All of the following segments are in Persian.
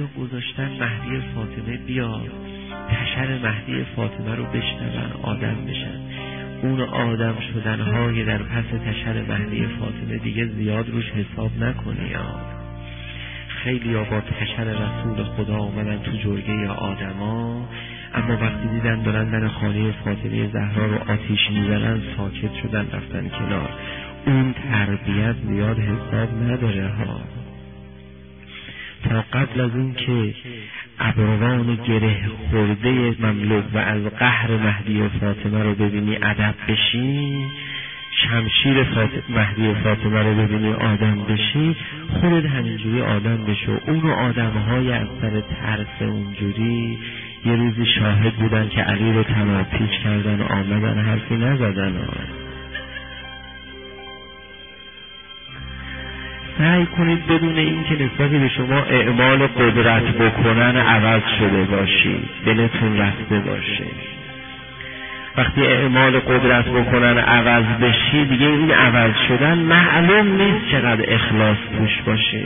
رو گذاشتن مهدی فاطمه بیاد، تشر مهدی فاطمه رو بشنون، آدم بشن. اون آدم شدنهای در پس تشر مهدی فاطمه دیگه زیاد روش حساب نکنی یا خیلی با تشر رسول خدا اومدن تو جرگه آدما، اما وقتی دیدن دارن در خانه فاطمه زهرا رو آتیش میزنن ساکت شدن، رفتن کنار. اون تربیت زیاد حساب نداره ها. تا قبل از این که ابروان گره خورده مملوک و از قهر مهدی فاطمه رو ببینی ادب بشی، شمشیر مهدی فاطمه رو ببینی آدم بشی، خودت همینجوری آدم بشو. اون آدم‌های از سر ترس اونجوری یه روزی شاهد بودن که علی رو تماپیچ کردن، آمدن حرفی نزدن. سعی کنید بدون این که نسبتی به شما اعمال قدرت بکنن عوض شده باشید، دلتون رفته باشه. وقتی اعمال قدرت بکنن عوض بشی دیگه این عوض شدن معلوم نیست چقدر اخلاص توش باشه.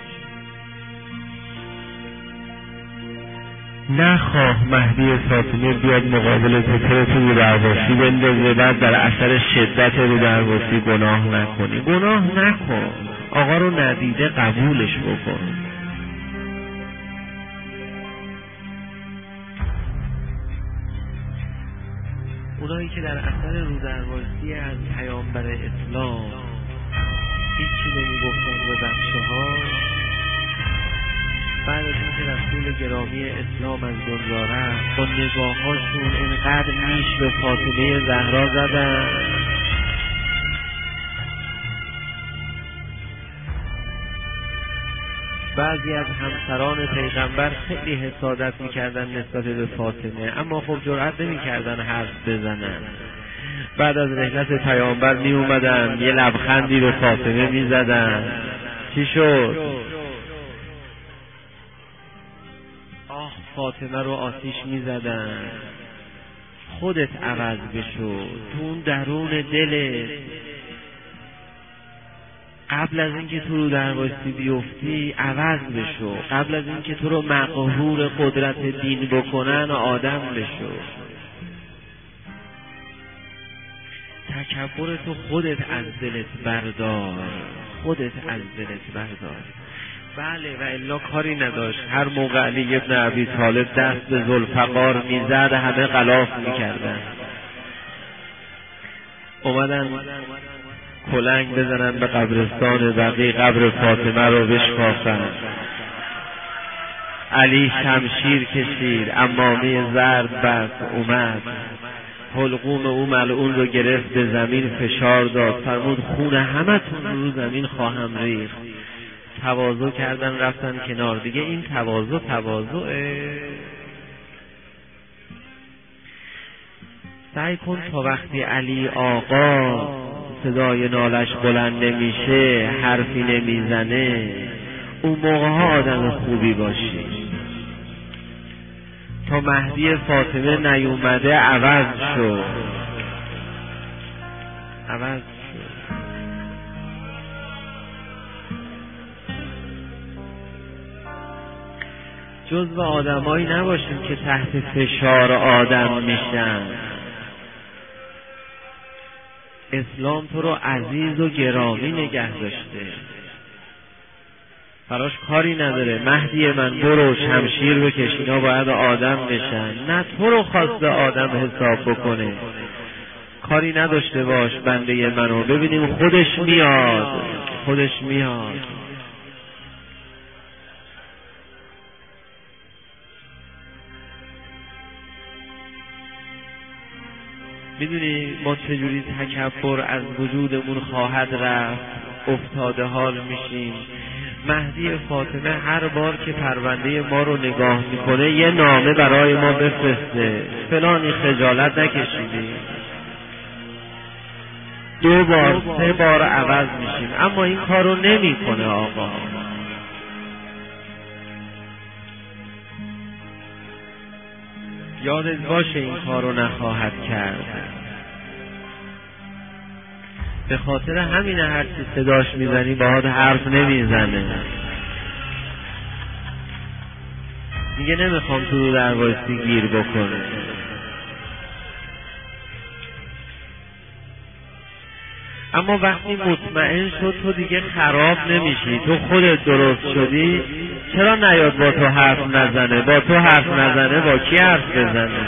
نخواه مهدی فاطمه بیاد مقابل پترت رو درواسی بندازه، بعد در اثر شدت رو درواسی گناه نکنی. گناه نکن، آقا رو ندیده قبولش بکن. اونایی که در اثر رو درواسی از پیامبر اسلام هیچی نمیگفتن به بچه ها، بعد از اینکه رسول گرامی اسلام از دنیا رفت با نگاهاشون اینقدر نیش به فاطمه زهرا زدن بعضی از همسران پیغمبر خیلی حسادت میکردن نسبت به فاطمه، اما خب جرئت نمیکردن حرف بزنن. بعد از رحلت پیامبر می اومدن یه لبخندی به فاطمه میزدن. چی شد؟ آه فاطمه رو آتیش میزدن. خودت عوض بشو، تو اون درون دلت قبل از اینکه تو رو درواسی بیفتی عوض بشو. قبل از اینکه تو رو مقهور قدرت دین بکنن آدم بشو. تکبر تو خودت از دلت بردار، خودت از دلت بردار. بله و الا کاری نداشت. هر موقع علی ابن ابی طالب دست به ذوالفقار میزد همه غلاف میکردن، اومدن کلنگ بزنن به قبرستان بقیع، قبر فاطمه رو بشکافن. علی شمشیر کشید، عمامه زرد بست، اومد حلقوم او ملعون رو گرفت، به زمین فشار داد، فرمود خون همتون رو زمین خواهم ریخت. تواضع کردن رفتن کنار. دیگه این تواضعه. سعی کن تا وقتی علی آقا صدای نالش بلند نمیشه، حرفی نمیزنه، اون موقع ها آدم خوبی باشی. تا مهدی فاطمه نیومده عوض شد. جزو آدمایی نباشیم که تحت فشار آدم میشن. اسلام تو رو عزیز و گرامی نگه داشته، براش کاری نداره. مهدی من برو شمشیر بکش، اینا باید آدم بشن. نه تو رو خواسته آدم حساب بکنه. کاری نداشته باش بنده منو، ببینیم خودش میاد. میدونی ما چجوری تکبر از وجودمون خواهد رفت، افتاده حال میشیم. مهدی فاطمه هر بار که پرونده ما رو نگاه میکنه یه نامه برای ما بفرسته، فلانی خجالت نکشیدی. 2 بار 3 بار عوض میشیم، اما این کار رو نمیکنه آقا. یادت باشه این کار رو نخواهد کرد. به خاطر همین هرچی صداش میزنی باهات حرف نمیزنه. میگه نمیخوام تو در وایسی گیر بکنه. اما وقتی مطمئن شد تو دیگه خراب نمیشی، تو خودت درست شدی، چرا نیاد با تو حرف نزنه؟ با تو حرف نزنه با کی حرف بزنه؟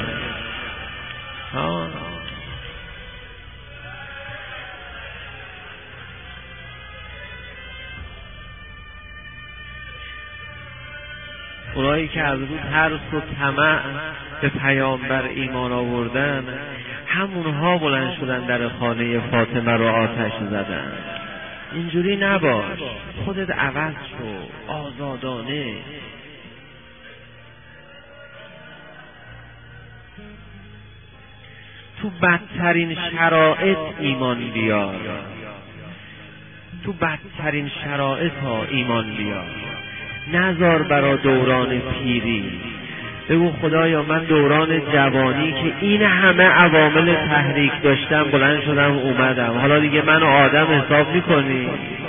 اونایی که از رو ترس و طمع به پیامبر ایمان آوردن، همونها بلند شدن در خانه فاطمه رو آتش زدن. اینجوری نباش، خودت عوض شو، آزادانه. تو بدترین شرایط ایمان بیار، تو بدترین شرایط ها ایمان بیار، نذار برا دوران پیری. بگو خدایا من دوران جوانی که این همه عوامل تحریک داشتم بلند شدم اومدم، حالا دیگه منو آدم حساب میکنی؟